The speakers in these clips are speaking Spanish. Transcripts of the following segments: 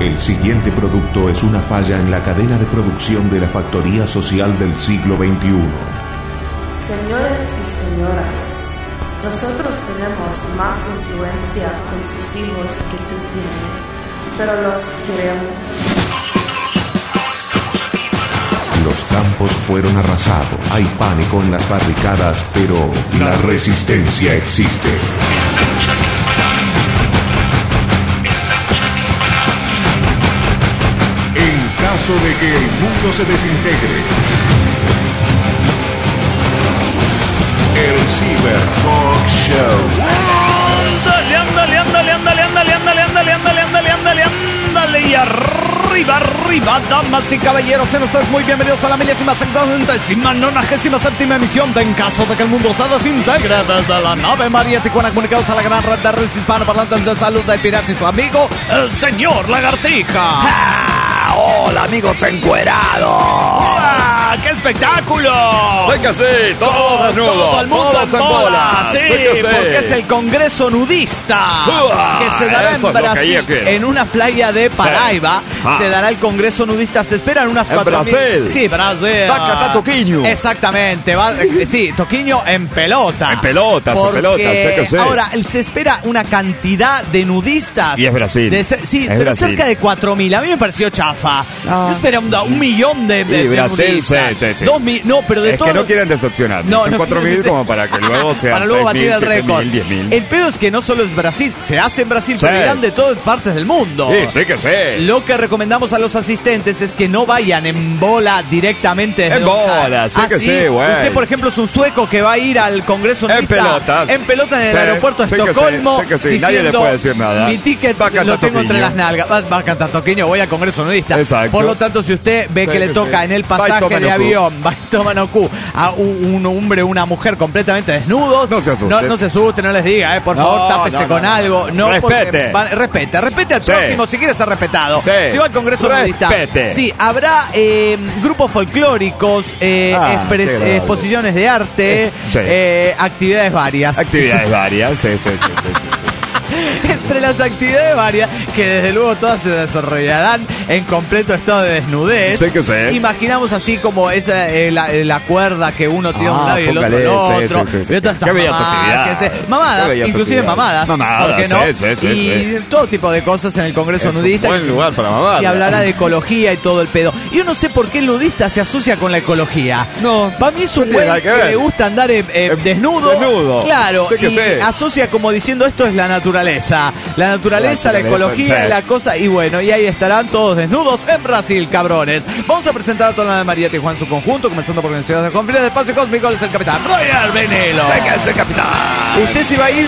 El siguiente producto es una falla en la cadena de producción de la factoría social del siglo XXI. Señores y señoras, nosotros tenemos más influencia con sus hijos que tú tienes, pero los queremos. Los campos fueron arrasados. Hay pánico en las barricadas, pero la resistencia existe. En caso de que el mundo se desintegre, el Cyber Talk Show. Ándale, y arriba, damas y caballeros, sean ustedes muy bienvenidos a la 1097ª emisión de En caso de que el mundo se desintegre, desde la nave María Tijuana, comunicados a la gran red de redes hispanoparlantes de salud del pirata y su amigo, el señor Lagartija. ¡Ah! ¡Hola, amigos encuerados! ¡Qué espectáculo! ¡Sí que sí! ¡Todo desnudo! Todo el mundo en bola. Sí, porque es el Congreso Nudista que se dará en Brasil, en una playa de Paraíba. Se dará el Congreso Nudista. Se esperan unas 4.000. Brasil. Sí, Brasil. Va a catar Toquinho. Exactamente. Sí, Toquinho en pelota. En pelotas, sé que sí. Ahora, se espera una cantidad de nudistas. Y es Brasil. Sí, es pero Brasil. cerca de 4.000. A mí me pareció chafa. Yo esperé un millón de Brasil, nudistas. sí. 2.000, no, pero de es todo. que no quieren decepcionar. No, son 4.000 como para que luego sean para luego batir el 6.000, récord. 7.000, 10.000. El pedo es que no solo es Brasil, se hace en Brasil, pero irán de todas partes del mundo. Sí que sí. Lo que recomendamos a los asistentes es que no vayan en bola directamente desde En bola, sí que sí, güey. Usted, por ejemplo, es un sueco que va a ir al Congreso En pelotas. En pelota en el Sí, aeropuerto de sí que sí, Estocolmo. sí que sí. Diciendo, Nadie le puede decir nada. Mi ticket Va a cantar lo tengo entre Toquinho. las nalgas. Va a cantar Toquinho, voy al Congreso Nudista. Exacto. Por lo tanto, si usted ve Sí que le que toca sí. en el Va y pasaje toma de no avión, va y toma no cu, a un hombre o una mujer completamente desnudos, No se asuste. no se asuste, no les diga, por favor, No, tápese no, con no. algo. No, Respete. Respete al Sí. prójimo si quiere ser respetado. Sí. Si va al Congreso Nudista. Respete. Sí, habrá grupos folclóricos, qué agradable. exposiciones de arte, Sí. actividades varias. Actividades varias, sí. Entre las actividades varias, que desde luego todas se desarrollarán en completo estado de desnudez. Sí que sí. Imaginamos así como esa la cuerda que uno tira a un lado y el otro póngale, al otro. sí. Y otras Qué bella mamadas, actividad. mamadas, Qué bella inclusive actividad. mamadas. Mamadas, ¿por qué no? sí. Y todo tipo de cosas en el Congreso Es un Nudista. buen lugar para mamar. Se hablará de ecología y todo el pedo. Yo no sé por qué el nudista se asocia con la ecología. No. Para mí es un No tiene güey nada que que ver. le gusta andar desnudo. Desnudo. Claro, Sí que y sí. asocia como diciendo esto es la naturaleza. La naturaleza, la ecología, sí. la cosa. Y bueno, y ahí estarán todos desnudos en Brasil, cabrones. Vamos a presentar a toda la de María Tijuana en su conjunto, comenzando por Ciudad de Confines del Espacio Cósmico, es el capitán Royal Venelo. Sé que es el capitán. Usted sí va a ir,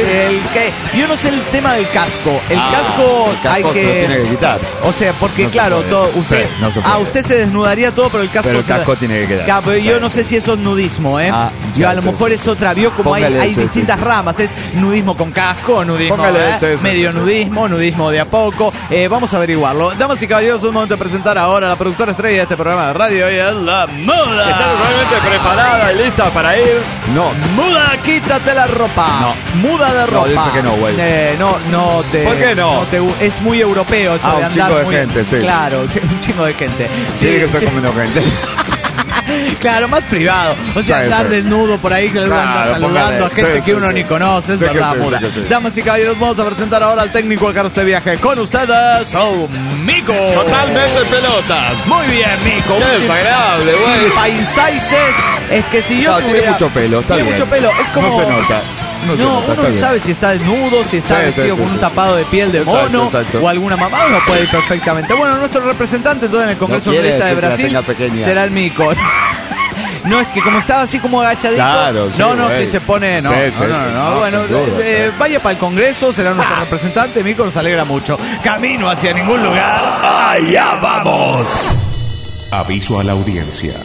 yo no sé el tema del casco. El casco hay se lo que tiene que quitar. O sea, porque No se claro, puede. todo usted Sí, no se puede. usted se desnudaría todo, pero el casco Pero el casco tiene que quedar. Claro, pero yo Sí. no sé si eso es nudismo, yo a lo sí, mejor sí. es otra, vio como Póngale, hay sí, distintas sí. ramas, es nudismo con casco, nudismo Póngale, sí, medio sí. nudismo de a poco. Vamos a averiguarlo. Damas y caballeros, es un momento de presentar ahora a la productora estrella de este programa de radio, y es la Muda. ¿Está totalmente preparada y lista para ir? No. Muda, quítate la ropa. No. Muda de ropa. dice que no, güey. No te. ¿Por qué no? Es muy europeo eso de Un andar chingo de muy- gente, sí. Claro, un chingo de gente. Tiene que ser con menos gente. Claro, más privado. O sea, Sí, estar sí. desnudo por ahí que le Claro, andan saludando póngale. a gente Sí, que sí, uno sí. ni conoce, es Sí que verdad, sí, Muda. sí que sí. Damas y caballeros, vamos a presentar ahora al técnico de carro este viaje. Con ustedes, Mico. Totalmente pelotas. Muy bien, Mico. Qué desagradable, güey. Paisaises, es que si yo No, tuviera... tiene mucho pelo, está Tiene bien. mucho pelo, es como... No se nota. No se nota, uno está no bien. sabe si está desnudo, si está Sí, vestido sí, con sí, un sí. tapado de piel de Exacto, mono exacto. o alguna mamá, uno puede ir perfectamente. Bueno, nuestro representante todo en el Congreso No quiere Nudista de decir que la Brasil tenga pequeña. será el Mico. No, es que como estaba así como agachadito. Claro, sí, no, güey. si se pone. No, Sí, no, sí, no, sí. no. No, Bueno, sin duda, sí. vaya para el Congreso, será nuestro representante. Mico nos alegra mucho. Camino hacia ningún lugar. ¡Allá vamos! Aviso a la audiencia.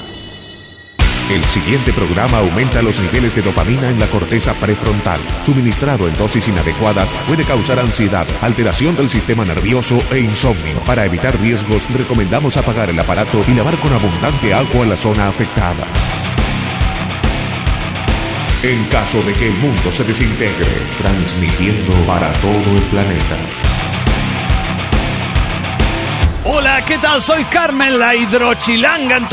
El siguiente programa aumenta los niveles de dopamina en la corteza prefrontal. Suministrado en dosis inadecuadas puede causar ansiedad, alteración del sistema nervioso e insomnio. Para evitar riesgos, recomendamos apagar el aparato y lavar con abundante agua la zona afectada. En caso de que el mundo se desintegre, transmitiendo para todo el planeta. ¿qué tal? Soy Carmen, la hidrochilanga en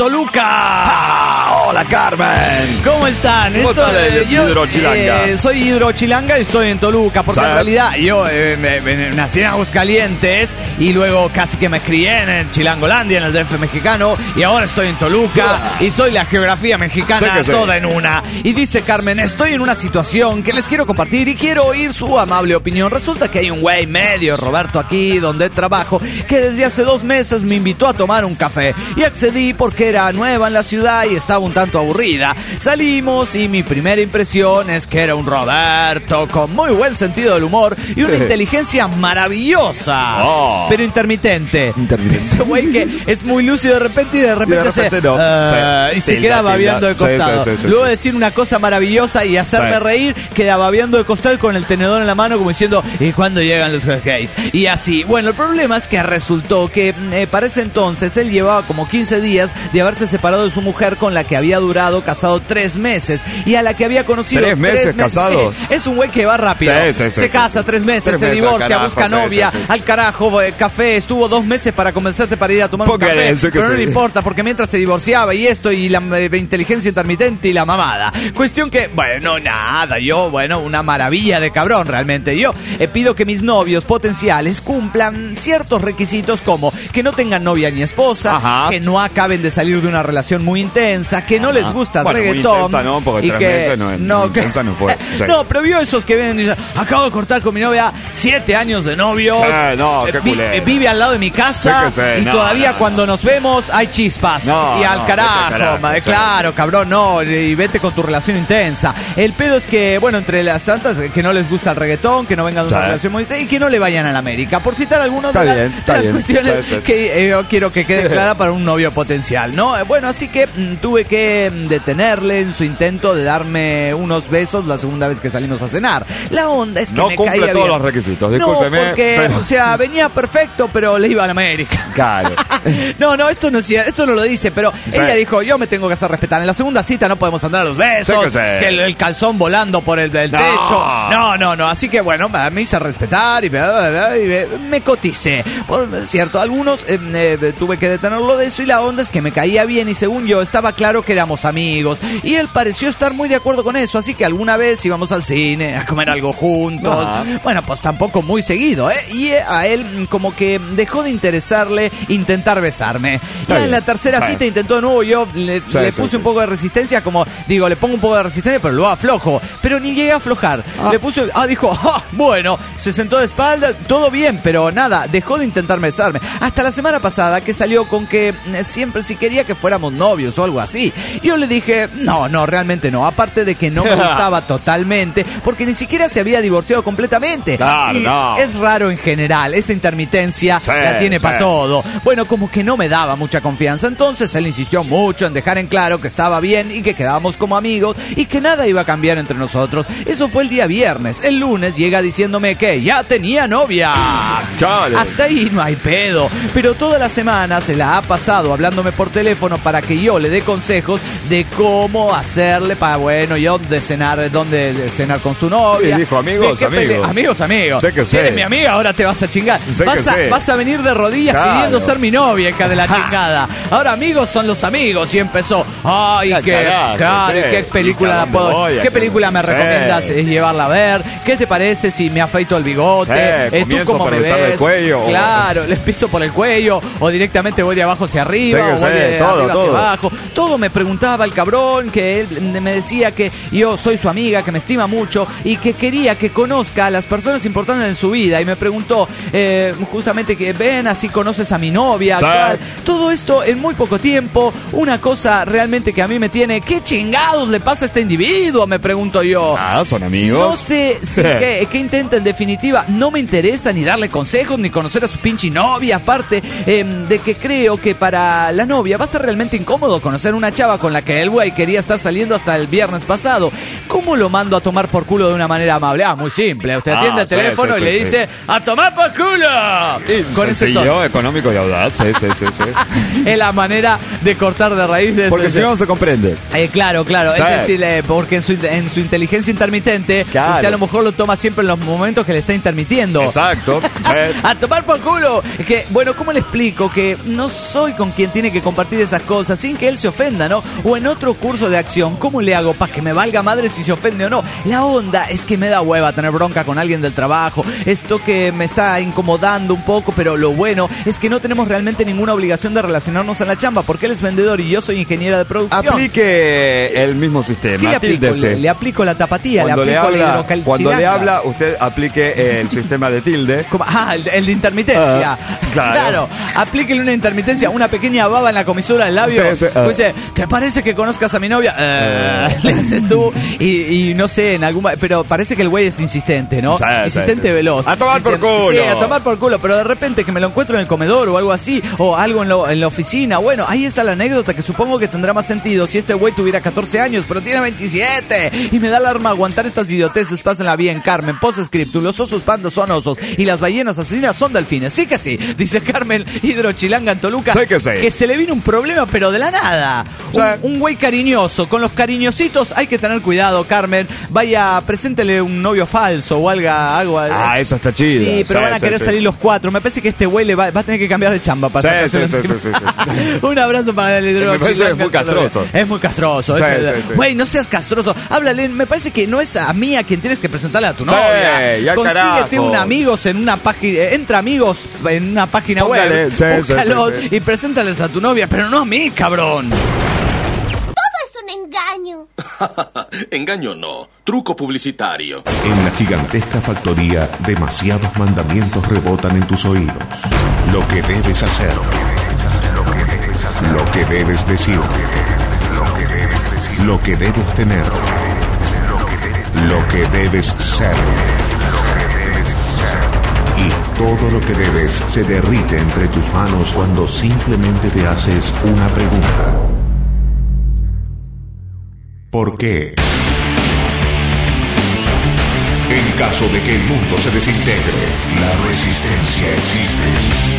Toluca. Hola, Carmen. ¿Cómo están? ¿Cómo está hidrochilanga? Soy hidrochilanga y estoy en Toluca, porque en realidad yo nací en Aguascalientes y luego casi que me crié en Chilangolandia, en el DF mexicano, y ahora estoy en Toluca y soy la geografía mexicana toda en una. Y dice Carmen, estoy en una situación que les quiero compartir y quiero oír su amable opinión. Resulta que hay un güey medio, Roberto, aquí donde trabajo, que desde hace 2 meses me invitó a tomar un café y accedí porque era nueva en la ciudad y estaba un tanto aburrida. Salimos y mi primera impresión es que era un Roberto con muy buen sentido del humor y una inteligencia maravillosa, pero intermitente. Ese güey que es muy lúcido de repente y de repente y se queda babeando de costado. Luego de decir una cosa maravillosa y hacerme reír, queda babeando de costado y con el tenedor en la mano como diciendo, ¿y cuándo llegan los gays? Y así. Bueno, el problema es que resultó que para ese entonces él llevaba como 15 días de haberse separado de su mujer con la que había durado casado 3 meses y a la que había conocido 3 meses casados. Es un güey que va rápido. Se casa 3 meses, se divorcia, carajo, busca novia, al carajo, café, estuvo 2 meses para convencerte para ir a tomar un café, pero no le importa porque mientras se divorciaba y esto y la inteligencia intermitente y la mamada. Cuestión que, bueno, nada, una maravilla de cabrón realmente. Yo pido que mis novios potenciales cumplan ciertos requisitos como que no tengan novia ni esposa, que no acaben de salir de una relación muy intensa, que no les gusta el reggaetón. Muy intensa no, porque 3 meses no fue. No, pero vio esos que vienen y dicen, acabo de cortar con mi novia 7 años de novio, vive al lado de mi casa y todavía cuando nos vemos hay chispas y al carajo, claro, cabrón, no, y vete con tu relación intensa. El pedo es que, bueno, entre las tantas, que no les gusta el reggaetón, que no vengan de una relación muy intensa y que no le vayan a la América, por citar algunos de las cuestiones que yo quiero que quede clara para un novio potencial, ¿no? Bueno, así que tuve que detenerle en su intento de darme unos besos la segunda vez que salimos a cenar. La onda es que no me cumple caía todos bien. los requisitos, discúlpeme. No, porque, pero... o sea, venía perfecto, pero le iba a la América. Claro. No, esto no lo dice, pero ella dijo, yo me tengo que hacer respetar. En la segunda cita no podemos andar a los besos, que el calzón volando por el techo. No. Así que, bueno, me hice respetar y me coticé. Por cierto, algunos tuve que detenerlo de eso y la onda es que me caía bien y según yo estaba claro que éramos amigos y él pareció estar muy de acuerdo con eso, así que alguna vez íbamos al cine a comer algo juntos. Bueno, pues tampoco muy seguido, y a él como que dejó de interesarle intentar besarme. Ya en la tercera cita intentó de nuevo, yo le puse un poco de resistencia, como digo, le pongo un poco de resistencia, pero lo aflojo, pero ni llegué a aflojar. Le puse, dijo, bueno, se sentó de espalda, todo bien, pero nada, dejó de intentar besarme. Hasta la semana pasada que salió con que siempre si quería que fuéramos novios o algo así. Yo le dije, no, realmente no. Aparte de que no me gustaba totalmente, porque ni siquiera se había divorciado completamente. Claro, es raro en general, esa intermitencia la tiene para todo. Bueno, como que no me daba mucha confianza. Entonces él insistió mucho en dejar en claro que estaba bien y que quedábamos como amigos y que nada iba a cambiar entre nosotros. Eso fue el día viernes. El lunes llega diciéndome que ya tenía novia. Chale. Hasta ahí no hay pedo. Pero toda la semana se la ha pasado hablándome por teléfono para que yo le dé consejos de cómo hacerle para, dónde cenar con su novia. Y dijo, amigos. Sé que eres mi amiga, ahora te vas a chingar. Vas a venir de rodillas pidiendo ser mi novia, hija de la chingada. Ahora amigos son los amigos. Y empezó, ¿qué película me recomiendas llevarla a ver? ¿Qué te parece si me afeito el bigote? ¿Tú cómo me ves? El cuello, claro, le empiezo por el cuello o directamente voy de abajo hacia arriba o voy de arriba hacia abajo. Todo me preguntaba el cabrón, que él me decía que yo soy su amiga, que me estima mucho y que quería que conozca a las personas importantes en su vida. Y me preguntó justamente que ven, así conoces a mi novia. Todo esto en muy poco tiempo. Una cosa realmente que a mí me tiene, ¿qué chingados le pasa a este individuo? Me pregunto yo. Son amigos. No sé qué intenta en definitiva. No me interesa ni darle consejos ni conocer a su pinche novia. Aparte de que creo que para la novia va a ser realmente incómodo conocer una chava con la que el güey quería estar saliendo hasta el viernes pasado. ¿Cómo lo mando a tomar por culo de una manera amable? Muy simple. Usted atiende el teléfono y le dice, ¡a tomar por culo! Con ese tono económico y audaz. Es la manera de cortar de raíz. Porque si no se comprende. Claro. Es decir, porque en su inteligencia intermitente, usted a lo mejor lo toma siempre en los momentos que le está intermitiendo. Exacto. A tomar por culo. Que, ¿cómo les explico que no soy con quien tiene que compartir esas cosas sin que él se ofenda, ¿no? O en otro curso de acción, ¿cómo le hago para que me valga madre si se ofende o no? La onda es que me da hueva tener bronca con alguien del trabajo, esto que me está incomodando un poco, pero lo bueno es que no tenemos realmente ninguna obligación de relacionarnos en la chamba, porque él es vendedor y yo soy ingeniera de producción. Aplique el mismo sistema. ¿Qué le aplico? Le aplico la tapatía, cuando le aplico la hidrocalchilanga. Cuando le habla, usted aplique el sistema de tilde. El de intermitencia. Claro. Aplíquele una intermitencia, una pequeña baba en la comisura del labio. Sí. Dice, ¿te parece que conozcas a mi novia? Le haces tú y no sé, pero parece que el güey es insistente, ¿no? Insistente, veloz. A tomar por culo. Sí, a tomar por culo, pero de repente que me lo encuentro en el comedor o algo así, o algo en la oficina. Bueno, ahí está la anécdota que supongo que tendrá más sentido si este güey tuviera 14 años, pero tiene 27. Y me da alarma aguantar estas idioteces. Pásenla bien, Carmen. Postscriptum, los osos pandas son osos y las ballenas asesinas son delfines. Sí que sí, dice Carmen Hidrochilanga en Toluca. Sí que sí. Que se le vino un problema, pero de la nada. Un güey cariñoso. Con los cariñositos hay que tener cuidado, Carmen. Vaya, preséntele un novio falso o algo. Ah, eso está chido. Sí, pero van a querer salir los cuatro. Me parece que este güey va a tener que cambiar de chamba para sí. Un abrazo para el Hidrochilanga. Me parece que es muy castroso. Es muy castroso. Güey, no seas castroso. Háblale, me parece que no es a mí a quien tienes que presentarle a tu novia. Ya consíguete un amigos en una página, entra amigos en una página web, búscalos y preséntales a tu novia, pero no a mí, cabrón. Todo es un engaño. Engaño no, truco publicitario. En la gigantesca factoría, demasiados mandamientos rebotan en tus oídos. Lo que debes hacer, lo que debes decir, lo que debes tener, lo que debes ser. Y todo lo que debes se derrite entre tus manos cuando simplemente te haces una pregunta. ¿Por qué? En caso de que el mundo se desintegre, la resistencia existe.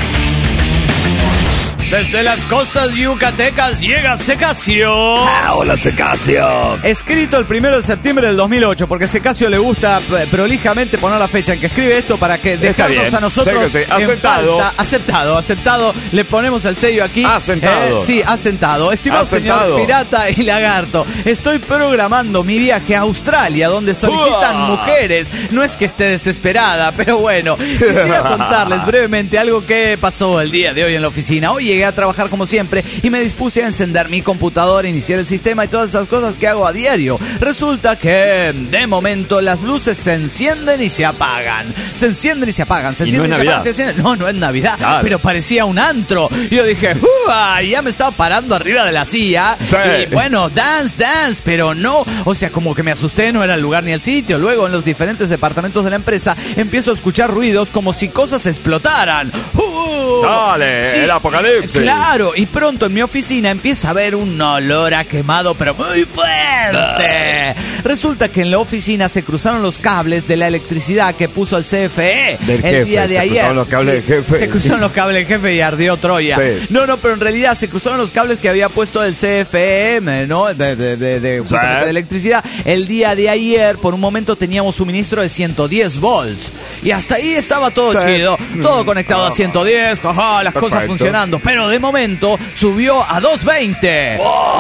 Desde las costas yucatecas llega Secasio. Hola, Secasio. Escrito el 1 de septiembre del 2008, porque a Secasio le gusta prolijamente poner la fecha en que escribe esto para que dejarnos a nosotros sí. Aceptado. Aceptado. Le ponemos el sello aquí. Asentado. Sí, asentado. Estimado señor pirata y lagarto, estoy programando mi viaje a Australia, donde solicitan mujeres. No es que esté desesperada, pero bueno, quisiera contarles brevemente algo que pasó el día de hoy en la oficina. Hoy llegué a trabajar como siempre y me dispuse a encender mi computadora, iniciar el sistema y todas esas cosas que hago a diario. Resulta que de momento las luces se encienden y se apagan. Se encienden y se apagan. Se encienden y se apagan. Se encienden. No es Navidad, claro. Pero parecía un antro. Y yo dije, ya me estaba parando arriba de la silla. Sí. Y bueno, dance, pero no. O sea, como que me asusté, no era el lugar ni el sitio. Luego en los diferentes departamentos de la empresa empiezo a escuchar ruidos como si cosas explotaran. Dale, sí, el apocalipsis. Claro, y pronto en mi oficina empieza a haber un olor a quemado, pero muy fuerte. Resulta que en la oficina se cruzaron los cables de la electricidad que puso el CFE el día de ayer. Se cruzaron los cables del jefe. Se cruzaron los cables del jefe y ardió Troya. Sí. No, pero en realidad se cruzaron los cables que había puesto el CFE, ¿no? De electricidad. El día de ayer, por un momento, teníamos suministro de 110 volts. Y hasta ahí estaba todo chido. Todo conectado a 110, las cosas funcionando. Pero de momento subió a 220.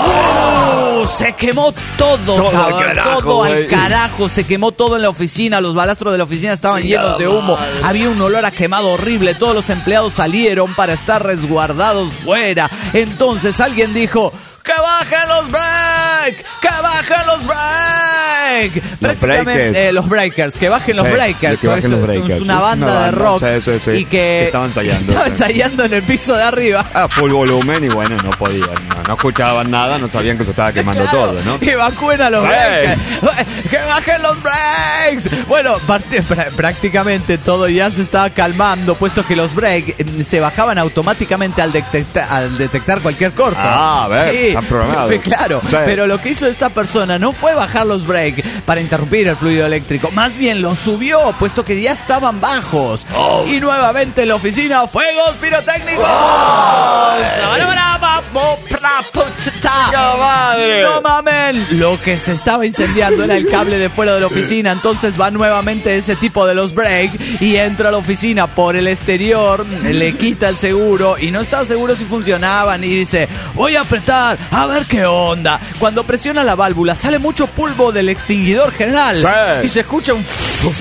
Se quemó todo al carajo. Se quemó todo en la oficina. Los balastros de la oficina estaban llenos de humo. Había un olor a quemado horrible. Todos los empleados salieron para estar resguardados fuera. Entonces alguien dijo: ¡que bajen los break! ¡Que bajen los break! Prácticamente los breakers, que bajen los breakers. Que bajen los breakers. Es una banda de rock. Sí. Y que estaban ensayando. Estaban ensayando en el piso de arriba. A full volumen y bueno, no podían. No escuchaban nada, no sabían que se estaba quemando todo, ¿no? Evacúen a los breakers. ¡Que bajen los breaks! Bueno, prácticamente todo ya se estaba calmando, puesto que los breaks se bajaban automáticamente al detectar cualquier corto. A ver. Sí. Están programados. Claro, sí. Pero lo que hizo esta persona no fue bajar los breaks para interrumpir el fluido eléctrico, más bien los subió, puesto que ya estaban bajos. Y nuevamente en la oficina, ¡fuegos pirotécnicos! madre! ¡No mamen! Lo que se estaba incendiando era el cable de fuera de la oficina. Entonces va nuevamente ese tipo de los break y entra a la oficina por el exterior, le quita el seguro y no estaba seguro si funcionaban y dice, voy a apretar, a ver qué onda. Cuando presiona la válvula sale mucho polvo del extinguidor general y se escucha un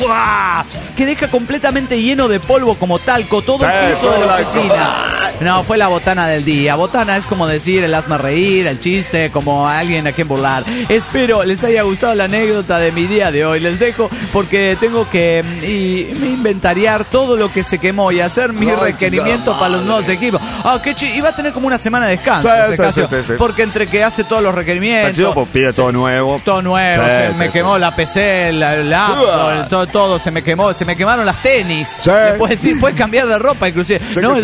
que deja completamente lleno de polvo como talco todo el piso de la oficina. No, fue la botana del día. Botana es como decir el hazme reír, el chiste, como alguien a quien burlar. Espero les haya gustado la anécdota de mi día de hoy. Les dejo porque tengo que inventariar todo lo que se quemó y hacer mi requerimiento para los nuevos equipos. Iba a tener como una semana de descanso. Sí. Porque entre que hace todos los requerimientos, pues pide todo nuevo. Todo nuevo. Me quemó la PC, el Apple, todo se me quemó. Se me quemaron las tenis. Puedes cambiar de ropa inclusive.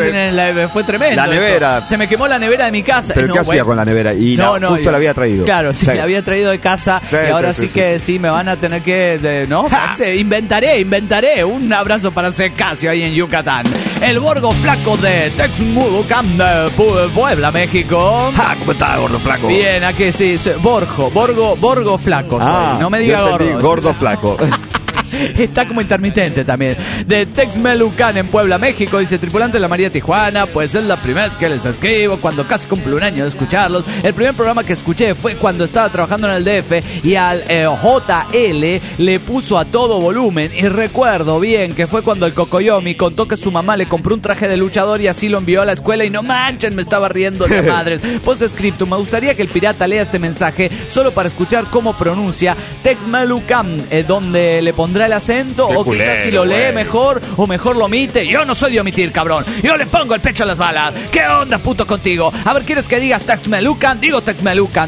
Fue tremendo. La nevera. Esto. Se me quemó la nevera de mi casa. ¿Pero qué hacía con la nevera? Y justo la había traído. Claro, sí, la había traído de casa y ahora sí que me van a tener que... Inventaré. Un abrazo para Secasio ahí en Yucatán. El Borgo Flaco de Texmelucan de Puebla, México. ¿Cómo está, gordo flaco? Bien, aquí sí. Borgo Flaco soy. No me diga gordo. Gordo flaco. Está como intermitente también. De Texmelucan en Puebla, México. Dice, tripulante de la María Tijuana, pues es la primera vez que les escribo cuando casi cumplo un año de escucharlos. El primer programa que escuché fue cuando estaba trabajando en el DF y al JL le puso a todo volumen. Y recuerdo bien que fue cuando el Cocoyomi contó que su mamá le compró un traje de luchador y así lo envió a la escuela y no manchen, me estaba riendo de madres. Postscriptum, me gustaría que el pirata lea este mensaje solo para escuchar cómo pronuncia Texmelucan, donde le pondrá el acento. Qué o culero, quizás si lo lee mejor o mejor lo omite. Yo no soy de omitir, cabrón. Yo le pongo el pecho a las balas. ¿Qué onda, puto, contigo? A ver, ¿quieres que digas Texmelucan? Digo Texmelucan.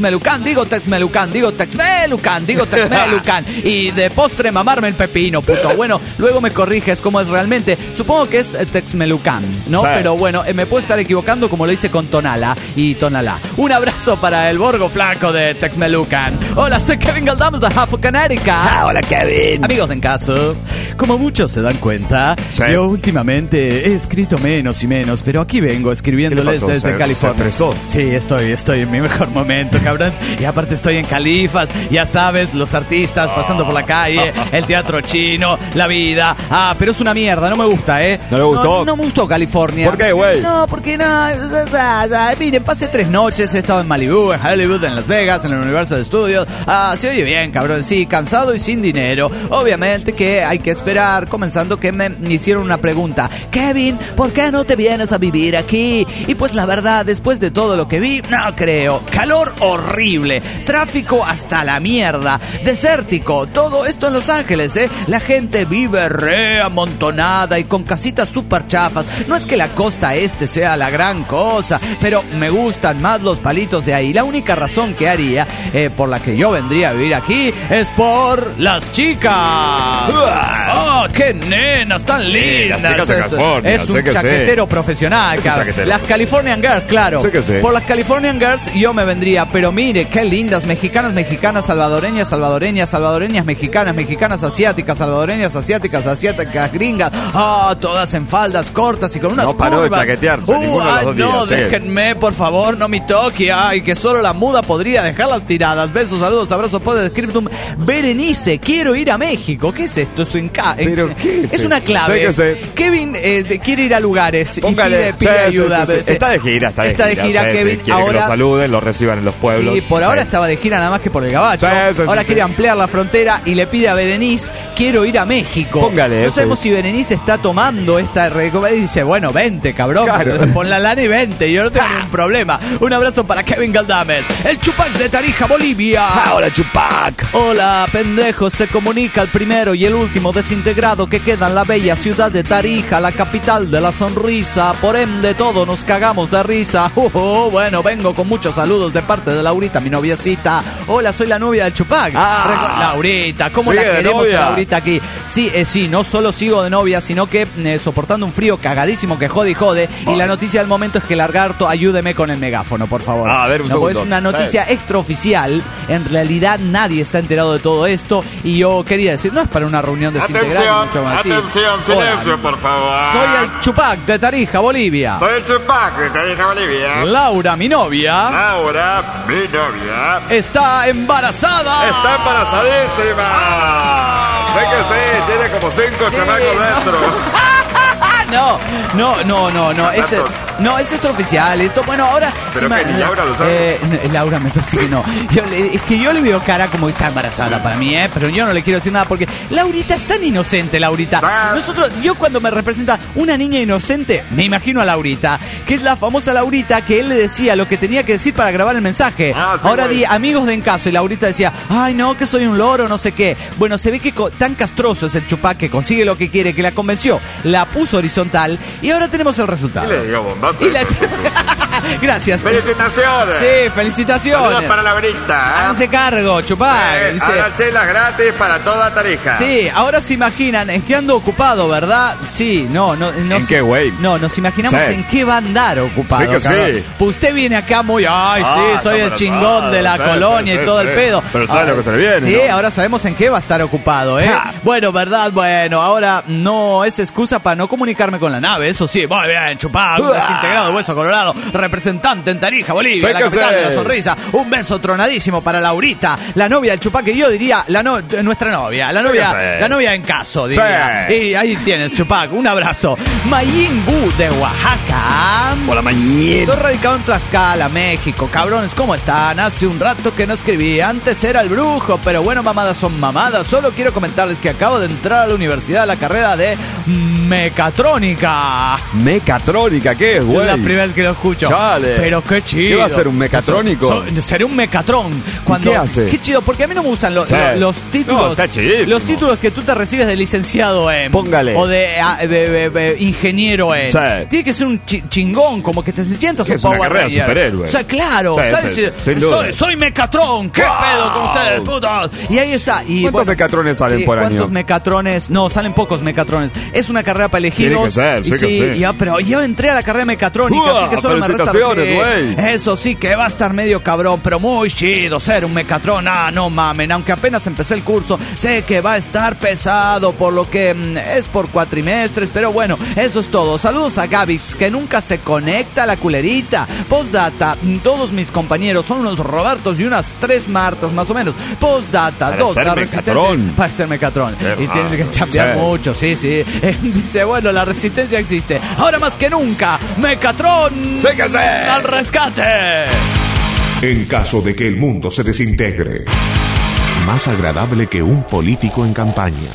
Y de postre mamarme el pepino, puto. Bueno, luego me corriges cómo es realmente. Supongo que es Texmelucan, ¿no? Sí. Pero bueno, me puedo estar equivocando como lo hice con Tonala y Tonalá. Un abrazo para el Borgo Flaco de Texmelucan. Hola, soy Kevin Galdames de Hartford, Connecticut. Hola, Kevin. Amigos en caso, como muchos se dan cuenta, yo últimamente he escrito menos y menos, pero aquí vengo escribiéndoles desde California. Sí, estoy en mi mejor momento, cabrón. Y aparte estoy en Califas, ya sabes, los artistas pasando por la calle, el teatro chino, la vida. Pero es una mierda, no me gusta, ¿eh? ¿No le gustó? No me gustó California. ¿Por qué, güey? No, porque no. Miren, pasé 3 noches, he estado en Malibu, en Hollywood, en Las Vegas, en el Universal Studios. Se oye bien, cabrón, sí, cansado y sin dinero. Obviamente que hay que esperar, comenzando que me hicieron una pregunta. Kevin, ¿por qué no te vienes a vivir aquí? Y pues la verdad, después de todo lo que vi, no creo. Calor horrible, tráfico hasta la mierda, desértico, todo esto en Los Ángeles, ¿eh? La gente vive re amontonada y con casitas súper chafas. No es que la costa este sea la gran cosa, pero me gustan más los palitos de ahí. La única razón que haría por la que yo vendría a vivir aquí es por las chicas. ¡Oh, qué nenas tan lindas! Las chicas de California, es un chaquetero profesional, cabrón. Las Californian Girls, claro. Sé que sé. Por las Californian Girls yo me vendría, pero mire, qué lindas, mexicanas, salvadoreñas, mexicanas, asiáticas, gringas. Todas en faldas cortas y con unas curvas. No paró de chaquetearse ninguno de los dos días. No, déjenme, por favor, no me toque. Ay, que solo la muda podría dejarlas tiradas. Besos, saludos, abrazos, postscriptum. Berenice, quiero ir a México. ¿Qué es esto? ¿Pero qué es? Es una clave. Sé. Kevin quiere ir a lugares. Póngale, y pide ayuda. Sí. Está de gira, Kevin. Quiere que lo saluden, lo reciban en los pueblos. Sí, por ahora estaba de gira nada más que por el gabacho. Ahora quiere ampliar la frontera y le pide a Berenice, quiero ir a México. Póngale. No sabemos si Berenice está tomando esta recomendación y dice, bueno, vente, cabrón. Claro. Pon la lana y vente. Yo no tengo ningún problema. Un abrazo para Kevin Galdames. El Chupac de Tarija, Bolivia. Hola, Chupac. Hola, pendejos. Se comunica el primero y el último desintegrado que queda en la bella ciudad de Tarija, la capital de la sonrisa. Por ende, todos nos cagamos de risa. Bueno, vengo con muchos saludos de parte de Laurita, mi noviecita. Hola, soy la novia del Chupac. Laurita, ¿cómo la queremos a Laurita aquí? Sí, no solo sigo de novia, sino que soportando un frío cagadísimo que jode y jode. Y la noticia del momento es que Largarto, ayúdeme con el megáfono, por favor. A ver, un segundo. Es una noticia extraoficial. En realidad nadie está enterado de todo esto. Y yo quería decir, no es para una reunión de cine integrante. Mucho más. Atención, silencio, por favor. Soy el Chupac de Tarija, Bolivia. Soy el Chupac de Tarija, Bolivia. Laura, mi novia. Laura, mi novia. Está embarazada. Está embarazadísima. Sé que sí, tiene como 5 chamacos dentro. No, es extraoficial. Esto, bueno, ahora. ¿Pero qué, ni Laura lo sabe? Laura me parece que no. Es que yo le veo cara como que está embarazada para mí, pero yo no le quiero decir nada porque Laurita es tan inocente, Laurita. Yo cuando me representa una niña inocente, me imagino a Laurita, que es la famosa Laurita que él le decía lo que tenía que decir para grabar el mensaje. Ahora di amigos de Encaso y Laurita decía, ay no, que soy un loro, no sé qué. Bueno, se ve que tan castroso es el Chupac que consigue lo que quiere, que la convenció, la puso horizontal y ahora tenemos el resultado. ¿Qué le digo, bombazo? Gracias. ¡Felicitaciones! Sí, felicitaciones. Saludos para Laurita. Háganse cargo, Chupac. Dice, ahora chelas gratis para toda Tarija. Sí, ahora se imaginan en qué ando ocupado, ¿verdad? Sí, no. ¿En qué, güey? No, nos imaginamos en qué va a andar ocupado. Sí que sí. Pues usted viene acá muy, soy el chingón de la colonia y todo el pedo. Pero sabe lo que se le viene. Sí, ¿no? Ahora sabemos en qué va a estar ocupado, ¿eh? Bueno, ¿verdad? Bueno, ahora no es excusa para no comunicarme con la nave, eso sí. Muy bien, Chupac, un desintegrado de Hueso Colorado, representante en Tarija, Bolivia, la capital de la sonrisa. Un beso tronadísimo para Laurita, la novia del Chupac, que yo diría nuestra novia, la novia en caso, diría. Sí. Y ahí tienes, Chupac, un abrazo. Mayín Bu de Oaxaca. Hola, Mayín. Estoy radicado en Tlaxcala, México. Cabrones, ¿cómo están? Hace un rato que no escribí. Antes era el brujo, pero bueno, mamadas son mamadas. Solo quiero comentarles que acabo de entrar a la universidad a la carrera de mecatrónica. ¿Mecatrónica qué es, güey? Es la primera vez que lo escucho. Chale. Pero qué chido. ¿Qué va a ser, un mecatrónico? Seré un mecatrón. ¿Qué hace? Qué chido, porque a mí no me gustan los títulos. No, está chidísimo. Los títulos que tú te recibes de licenciado en. Póngale. O de ingeniero en. Sí. Tiene que ser un chingón, como que te sientas un es una Power carrera Ranger. superhéroe. O sea, claro. Sí, ¿sabes? sí, sin duda. Soy mecatrón. ¿Qué pedo con ustedes, putos? Y ahí está. Y, ¿Cuántos mecatrones salen por año? ¿Cuántos mecatrones? No, salen pocos mecatrones. Es una carrera para elegidos. Tiene que ser, sí que sí. Pero yo entré a la carrera mecatrónica, así que solo me resta güey. eso sí que va a estar medio cabrón, pero muy chido ser un mecatrón. No mamen, aunque apenas empecé el curso, sé que va a estar pesado, por lo que es por cuatrimestres, pero bueno, eso es todo. Saludos a Gavix, que nunca se conecta a la culerita. Postdata, todos mis compañeros son unos Robertos y unas 3 Martas más o menos. Postdata, para ser mecatrón. Para ser mecatrón. Y tienen que chambear mucho, sí. Dice, bueno, la resistencia existe. Ahora más que nunca, Mecatrón al rescate. En caso de que el mundo se desintegre, más agradable que un político en campaña.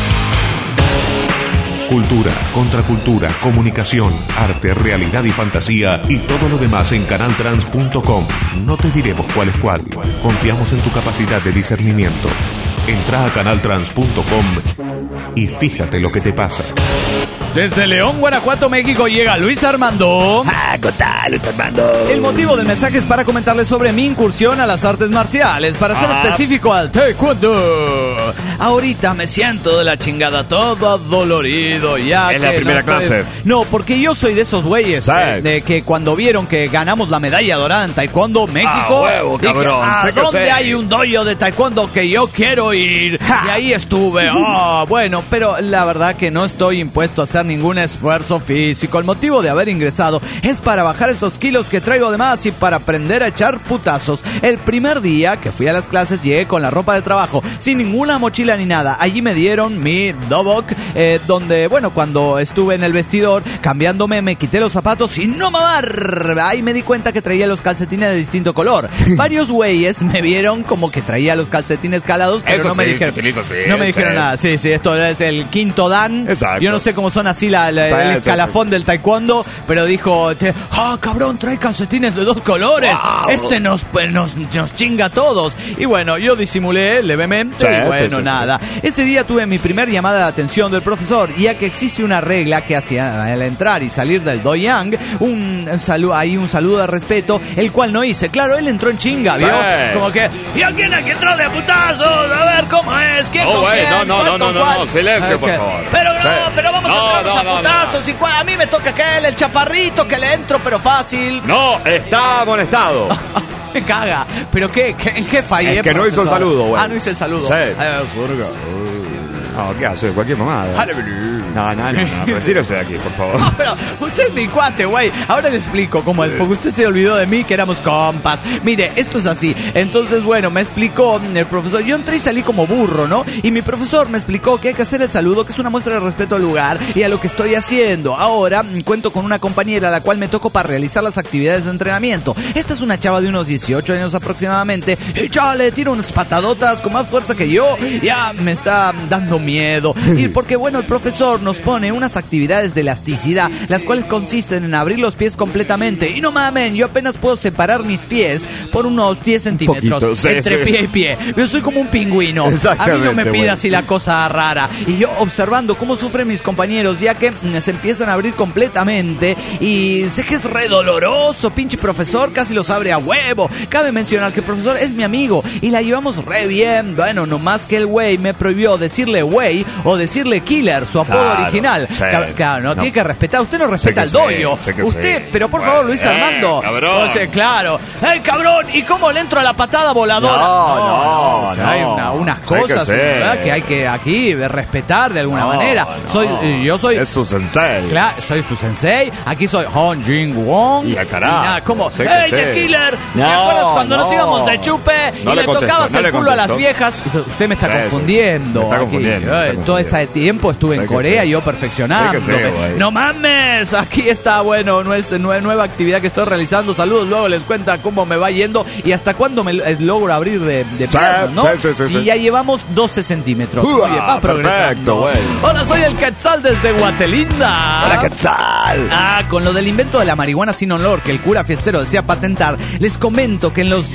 Cultura, contracultura, comunicación, arte, realidad y fantasía y todo lo demás en canaltrans.com. No te diremos cuál es cuál. Confiamos en tu capacidad de discernimiento. Entra a canaltrans.com y fíjate lo que te pasa. Desde León, Guanajuato, México, llega Luis Armando. ¿Qué tal, Luis Armando? El motivo del mensaje es para comentarles sobre mi incursión a las artes marciales, para ser específico al taekwondo. Ahorita me siento de la chingada, todo dolorido ya. Es la primera clase. No, porque yo soy de esos güeyes de que cuando vieron que ganamos la medalla dorada en taekwondo México, huevo, cabrón. ¿a dónde hay un dojo de taekwondo que yo quiero ir? Y ahí estuve. Bueno, pero la verdad que no estoy impuesto a hacer ningún esfuerzo físico. El motivo de haber ingresado es para bajar esos kilos que traigo de más y para aprender a echar putazos. El primer día que fui a las clases llegué con la ropa de trabajo, sin ninguna mochila ni nada. Allí me dieron mi dobok, donde, bueno, cuando estuve en el vestidor cambiándome, me quité los zapatos y no mamar. Ahí me di cuenta que traía los calcetines de distinto color. Varios güeyes me vieron como que traía los calcetines calados, pero eso no me dijeron, no me dijeron nada. Sí, esto es el quinto dan. Exacto. Yo no sé cómo son así el escalafón del taekwondo, pero dijo, cabrón, trae calcetines de 2 colores. Wow. Nos chinga a todos. Y bueno, yo disimulé levemente y bueno, nada. Ese día tuve mi primer llamada de atención del profesor, ya que existe una regla que hacia al entrar y salir del doyang, un saludo de respeto, el cual no hice. Claro, él entró en chinga, ¿vio? Como que, ¿y alguien aquí entró de putazos? A ver, ¿cómo es? ¿Quién con quién? No, silencio, por favor. Pero vamos a entrar a putazos. Y a mí me toca aquel, el chaparrito, que le entro, pero fácil. No, está amonestado. Me caga. ¿Pero qué? ¿En qué fallé? Es que no hizo el saludo, güey. No hice el saludo. Sí. No, ¿qué hace? Cualquier mamada. No, retírese de aquí, por favor. No, pero usted es mi cuate, güey. Ahora le explico cómo es, porque usted se olvidó de mí, que éramos compas. Mire, esto es así. Entonces, bueno, me explicó el profesor. Yo entré y salí como burro, ¿no? Y mi profesor me explicó que hay que hacer el saludo, que es una muestra de respeto al lugar y a lo que estoy haciendo. Ahora cuento con una compañera a la cual me tocó para realizar las actividades de entrenamiento. Esta es una chava de unos 18 años aproximadamente. Y chale, tira unas patadotas con más fuerza que yo. Ya me está dando miedo. Y porque, bueno, el profesor nos pone unas actividades de elasticidad, las cuales consisten en abrir los pies completamente. Y no mamen, yo apenas puedo separar mis pies por unos 10 centímetros poquito, entre pie y pie. Yo soy como un pingüino. A mí no me pida así la cosa rara. Y yo observando cómo sufren mis compañeros, ya que se empiezan a abrir completamente. Y sé que es re doloroso, pinche profesor, casi los abre a huevo. Cabe mencionar que el profesor es mi amigo y la llevamos re bien. Bueno, nomás que el güey me prohibió decirle güey o decirle killer, su apodo original. Sí. Claro, no tiene que respetar. Usted no respeta al doyo. Usted, pero por favor, Luis Armando. Cabrón. O sea, claro. ¡Ey, cabrón! ¿Y cómo le entro a la patada voladora? No. Hay unas cosas, ¿verdad? Que hay que aquí respetar de alguna manera. Yo soy... Es su sensei. Claro, soy su sensei. Aquí soy Hong Jing Wong. Y a carajo. Nada, como, Sé ¡hey, que The sé. Killer! ¿Te No, acuerdas cuando nos no. íbamos de chupe No y le le contesto, tocabas no el le culo a las contesto. viejas? Usted me está Sí, confundiendo. me está aquí. confundiendo, me está Todo ese tiempo estuve en Sé que Corea sí. y yo perfeccionando. Sé que sí, güey. ¡No mames! Aquí está, bueno, nueva actividad que estoy realizando. Saludos, luego les cuenta cómo me va yendo y hasta cuándo me logro abrir de piernas, ¿no? Sí. Ya llevamos 12 centímetros. Uah, Oye, va progresando. perfecto, güey. Hola, soy el Quetzal desde Guatelinda. ¡Hola, Quetzal! Con lo del invento de la marihuana sin olor que el cura fiestero desea patentar, les comento que en los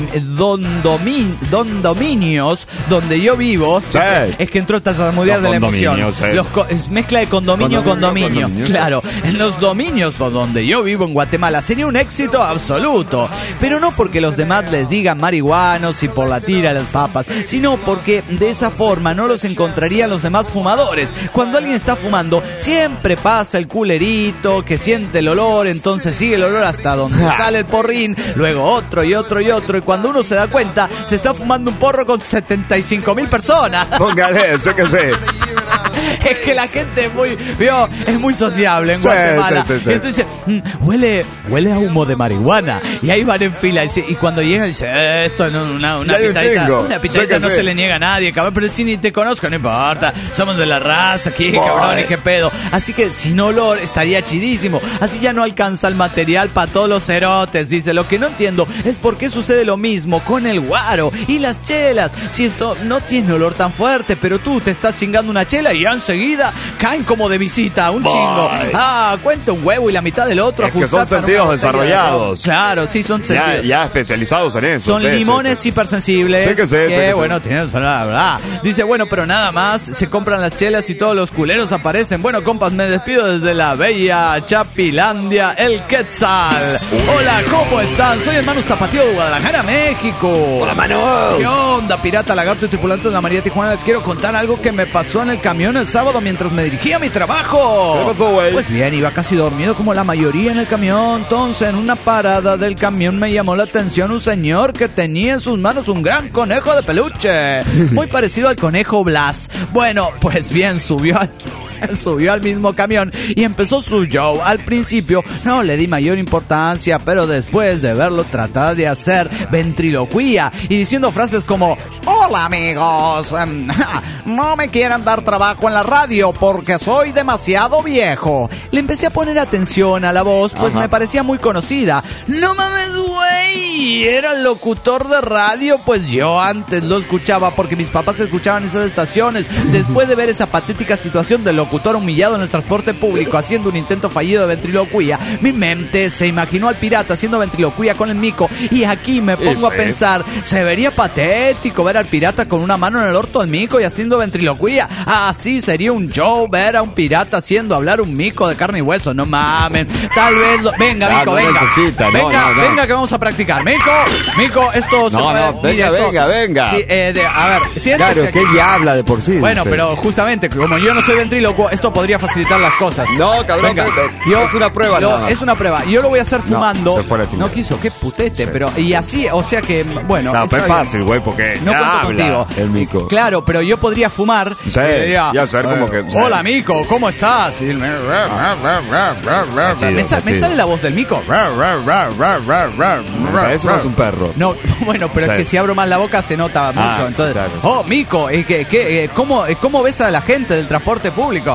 dominios donde yo vivo, Sí. es que entró a tartamudear de la emoción. Condominios, sí. Es mezcla de condominio con dominio. Condominio. Claro, en los dominios donde yo vivo en Guatemala sería un éxito absoluto. Pero no porque los demás les digan marihuanos y por la tira a las papas, sino porque de esa forma no los encontrarían los demás fumadores. Cuando alguien está fumando, siempre pasa el culerito que siente el olor, entonces sigue el olor hasta donde sale el porrín, luego otro y otro y otro, y cuando uno se da cuenta, se está fumando un porro con 75,000 personas. Póngale, sé que sé. Es que la gente es muy sociable en Guatemala. Sí. Y entonces huele a humo de marihuana. Y ahí van en fila. Y cuando llegan, dice, esto no, una pitadita no se le niega a nadie, cabrón. Pero si ni te conozco, no importa. Somos de la raza aquí, cabrón, y qué pedo. Así que sin olor estaría chidísimo. Así ya no alcanza el material para todos los cerotes. Dice, lo que no entiendo es por qué sucede lo mismo con el guaro y las chelas. Si esto no tiene olor tan fuerte, pero tú te estás chingando una chela y ya enseguida caen como de visita, un chingo. Cuenta un huevo y la mitad del otro. Es que son sentidos desarrollados. Claro, sí, son sentidos. Ya especializados en eso. Son limones hipersensibles. Sé que sé. Bueno, tienen bla. Dice, bueno, pero nada más, se compran las chelas y todos los culeros aparecen. Bueno, compas, me despido desde la bella Chapilandia, el Quetzal. Hola, ¿cómo están? Soy el Manus Tapatío de Guadalajara, México. Hola, Manus. ¿Qué onda, pirata, lagarto y tripulante de la María Tijuana? Les quiero contar algo que me pasó en el camión el sábado mientras me dirigía a mi trabajo. ¿Qué pasó, güey? Pues bien, iba casi dormido como la mayoría en el camión. Entonces, en una parada del camión me llamó la atención un señor que tenía en sus manos un gran conejo de peluche, muy parecido al conejo Blas. Bueno, pues bien, subió al mismo camión y empezó su show. Al principio no le di mayor importancia, pero después de verlo tratar de hacer ventriloquía y diciendo frases como: hola amigos, no me quieran dar trabajo en la radio porque soy demasiado viejo. Le empecé a poner atención a la voz, pues me parecía muy conocida. No mames, güey, era el locutor de radio. Pues yo antes lo escuchaba porque mis papás escuchaban esas estaciones. Después de ver esa patética situación del locutor humillado en el transporte público haciendo un intento fallido de ventriloquía, mi mente se imaginó al pirata haciendo ventriloquía con el mico. Y aquí me pongo a pensar, se vería patético ver al pirata con una mano en el orto al mico y haciendo ventriloquía. Así sería un show ver a un pirata haciendo hablar un mico de carne y hueso. No mames, tal vez venga, mico, venga que vamos a practicar. Mico, esto venga. Sí, a ver, siéntese. Claro, que él ya habla de por sí. Bueno, dice. pero justamente, como yo no soy ventrílocuo, esto podría facilitar las cosas. No, cabrón, es una prueba. Es una prueba. Yo lo voy a hacer fumando. Se fue la chingada. No quiso, qué putete, pero... Y así, o sea que, bueno... No, pero es fácil, güey, porque no cuento habla contigo. el mico. Claro, pero yo podría a fumar. Sí, y hacer como que... Hola, Mico, ¿cómo estás? Y me sale la voz del Mico. Eso no es un perro. No, bueno, pero es que si abro más la boca se nota mucho. Entonces, claro. Oh, Mico, ¿cómo ves a la gente del transporte público?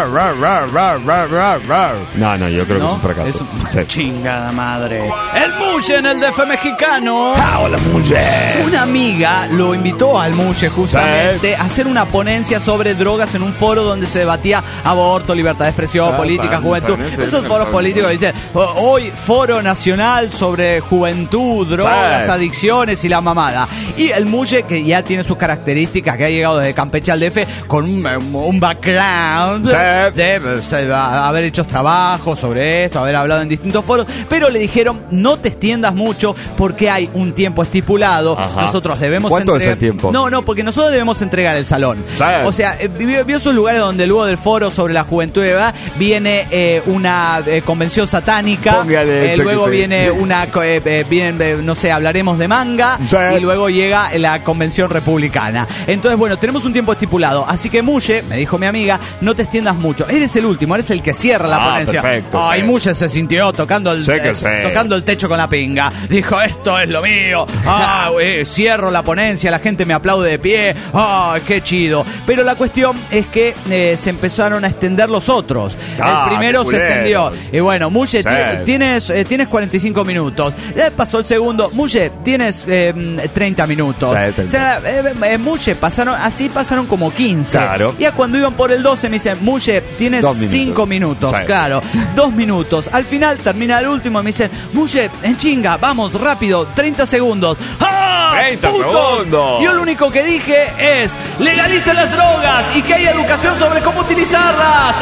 No, yo creo que es un fracaso. Chingada madre. El Muye en el DF mexicano. Hola, Muye. Una amiga lo invitó al Muye justamente a hacer una ponencia sobre drogas en un foro donde se debatía aborto, libertad de expresión, política, juventud. Esos foros políticos dicen, hoy Foro Nacional sobre Juventud, drogas, adicciones y la mamada. Y el Muye, que ya tiene sus características, que ha llegado desde Campeche al DF con un background de haber hecho trabajos sobre esto, haber hablado en distintos foros, pero le dijeron, no te extiendas mucho porque hay un tiempo estipulado. Ajá. Nosotros debemos ¿Cuánto es el tiempo? No, porque nosotros debemos entregar el salón. O sea, vio esos lugares donde luego del foro sobre la juventud de edad viene una convención satánica, luego viene no sé, hablaremos de manga, y luego llega la convención republicana. Entonces, bueno, tenemos un tiempo estipulado, así que Muye, me dijo mi amiga, no te extiendas mucho, eres el último, eres el que cierra la ponencia. Perfecto, Ay, Muye se sintió tocando el techo con la pinga, dijo, esto es lo mío, cierro la ponencia, la gente me aplaude de pie, qué chido. Pero la cuestión es que se empezaron a extender los otros. El primero se extendió. Y bueno, Muye, tienes 45 minutos. Pasó el segundo. Muye, tienes 30 minutos. Muye, pasaron como 15. Claro. Y cuando iban por el 12 me dicen, Muye, tienes 5 minutos. Claro, 2 minutos. Al final termina el último y me dicen, Muye, en chinga, vamos, rápido, 30 segundos. 30 segundos. Yo lo único que dije es, legalicen las drogas y que haya educación sobre cómo utilizarlas.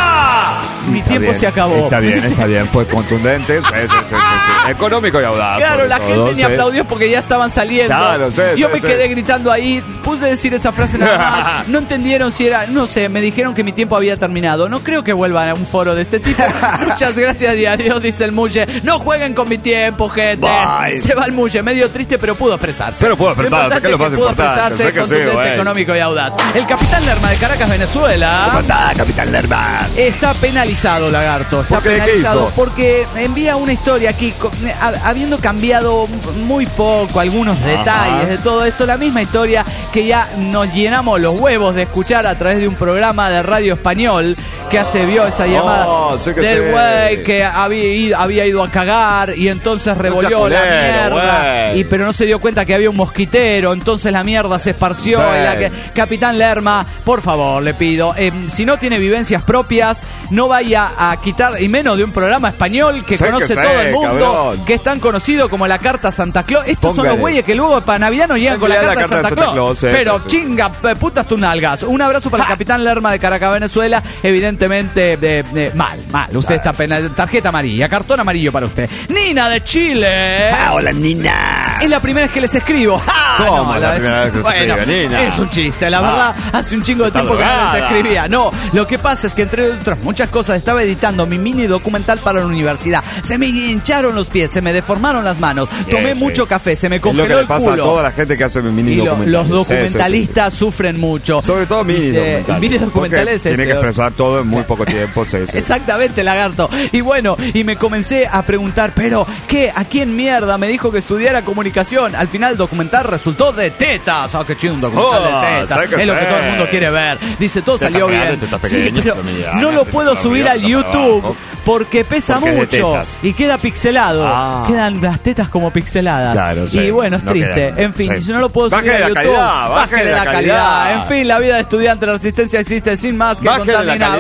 Mi tiempo se acabó. Está bien, fue contundente. Sí. Económico y audaz. Claro, la gente ni aplaudió porque ya estaban saliendo. Claro, yo me quedé gritando ahí, puse a decir esa frase nada más. No entendieron si era, no sé, me dijeron que mi tiempo había terminado. No creo que vuelvan a un foro de este tipo. Muchas gracias y adiós, dice el Muye. No jueguen con mi tiempo, gente. Se va el Muye, medio triste, pero pudo expresarse. Pero pudo expresarse, que es lo más importante. Pudo expresarse, económico y audaz. El Capitán Lerma de Caracas, Venezuela. ¿Cómo está, Capitán Lerma? Está penalizado, lagarto. Está penalizado porque envía una historia aquí, habiendo cambiado muy poco algunos detalles de todo esto. La misma historia que ya nos llenamos los huevos de escuchar a través de un programa de radio español que vio esa llamada del güey que había ido a cagar y entonces revolvió la mierda, pero no se dio cuenta que había un mosquitero, entonces la mierda se esparció. Capitán Lerma, por favor, le pido, si no tiene vivencias propias, no vaya a quitar, y menos de un programa español que conoce todo el mundo, cabrón, que es tan conocido como la Carta Santa Claus. Estos son los güeyes que luego para Navidad nos llegan con la Carta Santa Claus. Pero chinga, putas tus nalgas. Un abrazo para el Capitán Lerma de Caracas, Venezuela. Evidentemente, mal. Usted está tarjeta amarilla, cartón amarillo para usted. Nina de Chile. Hola, Nina. Es la primera vez que les escribo. ¿Cómo? La primera vez que te escribe, Nina. Es un chiste, la verdad. Hace un chingo de tiempo que no les escribía. No, lo que pasa es que entre otras muchas cosas estaba editando mi mini documental para la universidad. Se me hincharon los pies, se me deformaron las manos, tomé mucho café, se me congeló el culo. Pasa a toda la gente que hace mini documentales. Los documentalistas sufren mucho. Sobre todo mini documentales. Tiene que expresar todo en muy poco tiempo. Exactamente, lagarto. Y bueno, y me comencé a preguntar, pero ¿qué? ¿A quién mierda me dijo que estudiara comunicación? Al final el documental resultó de tetas. Qué chido un documental de tetas. Es lo que todo el mundo quiere ver. Dice, todo salió bien. Pero no lo puedo subir al YouTube porque pesa mucho y queda pixelado. Quedan las tetas como pixeladas. Claro, y bueno, es triste. En fin, si no lo puedo subir a YouTube, bájale la calidad. En fin, la vida de estudiante, la resistencia existe sin más que contaminar.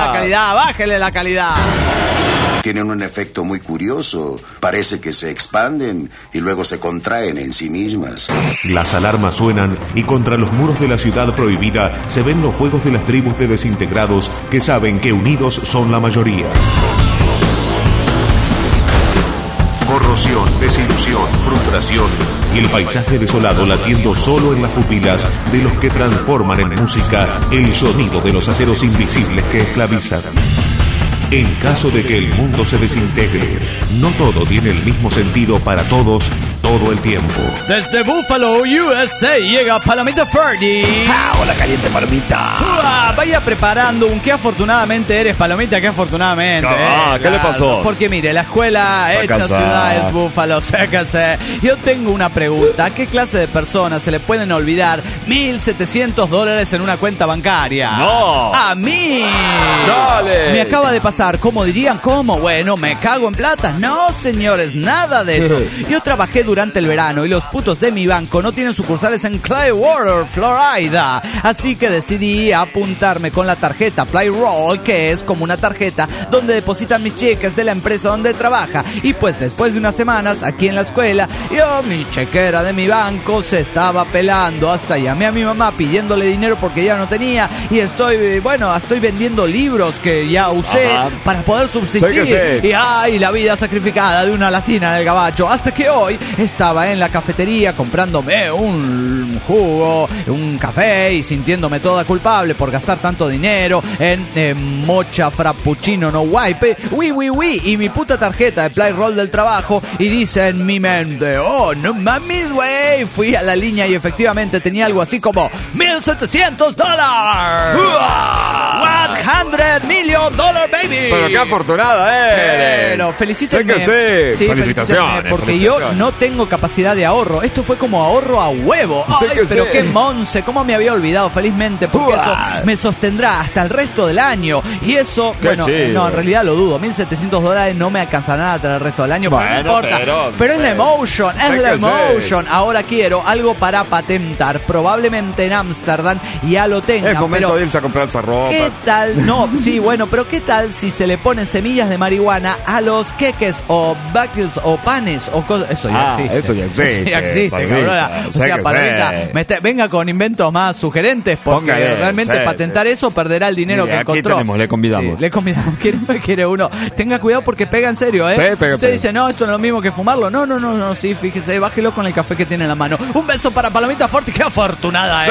Bájale la calidad. Tienen un efecto muy curioso. Parece que se expanden y luego se contraen en sí mismas. Las alarmas suenan y contra los muros de la ciudad prohibida se ven los fuegos de las tribus de desintegrados que saben que unidos son la mayoría. Corrosión, desilusión, frustración y el paisaje desolado latiendo solo en las pupilas de los que transforman en música el sonido de los aceros invisibles que esclavizan. En caso de que el mundo se desintegre, no todo tiene el mismo sentido para todos, todo el tiempo. Desde Buffalo, USA, llega Palomita Ferdi. Hola, caliente palomita. Vaya preparando un que afortunadamente eres, Palomita, que afortunadamente. ¿Qué le pasó? Porque mire, la escuela hecha ciudad es Buffalo, sécase. Yo tengo una pregunta. ¿A qué clase de personas se le pueden olvidar $1,700 en una cuenta bancaria? ¡No! ¡A mí! ¡Dale! Me acaba de pasar. ¿Cómo dirían? ¿Cómo? Bueno, ¿me cago en plata? No, señores, nada de eso. Yo trabajé durante el verano y los putos de mi banco no tienen sucursales en Clearwater, Florida. Así que decidí apuntarme con la tarjeta Playroll, que es como una tarjeta donde depositan mis cheques de la empresa donde trabaja. Y pues después de unas semanas aquí en la escuela, mi chequera de mi banco se estaba pelando. Hasta llamé a mi mamá pidiéndole dinero porque ya no tenía. Y estoy vendiendo libros que ya usé para poder subsistir. Y la vida sacrificada de una latina del gabacho. Hasta que hoy estaba en la cafetería comprándome un jugo, un café y sintiéndome toda culpable por gastar tanto dinero en mocha, frappuccino, no wipe, y mi puta tarjeta de Playroll del trabajo, y dice en mi mente, oh, no mames, güey. Fui a la línea y efectivamente tenía algo así como $1,700. $100 million, baby. Pero qué afortunada, Pero felicítenme. Sí, felicitaciones. Porque yo no tengo capacidad de ahorro. Esto fue como ahorro a huevo. Pero qué monse, cómo me había olvidado, felizmente, porque eso me sostendrá hasta el resto del año. Y eso, bueno, no, en realidad lo dudo. $1,700 no me alcanzarán hasta el resto del año, pero no importa. Pero es la emotion, Ahora quiero algo para patentar, probablemente en Ámsterdam ya lo tengan. Es momento de irse a comprar esa ropa. ¿Qué tal? No, sí, bueno, pero ¿qué tal si se le ponen semillas de marihuana a los queques o bagels o panes o cosas? Eso ya existe. Eso ya existe. Eso ya existe, cabrona. O sea, Palomita, venga con inventos más sugerentes, porque realmente patentar eso perderá el dinero que encontró. Aquí le convidamos. Sí, le convidamos. Quiere uno. Tenga cuidado porque pega en serio, ¿eh? Sí, pega. Usted dice, no, esto no es lo mismo que fumarlo. No, sí, fíjese, bájelo con el café que tiene en la mano. Un beso para Palomita Forti, qué afortunada,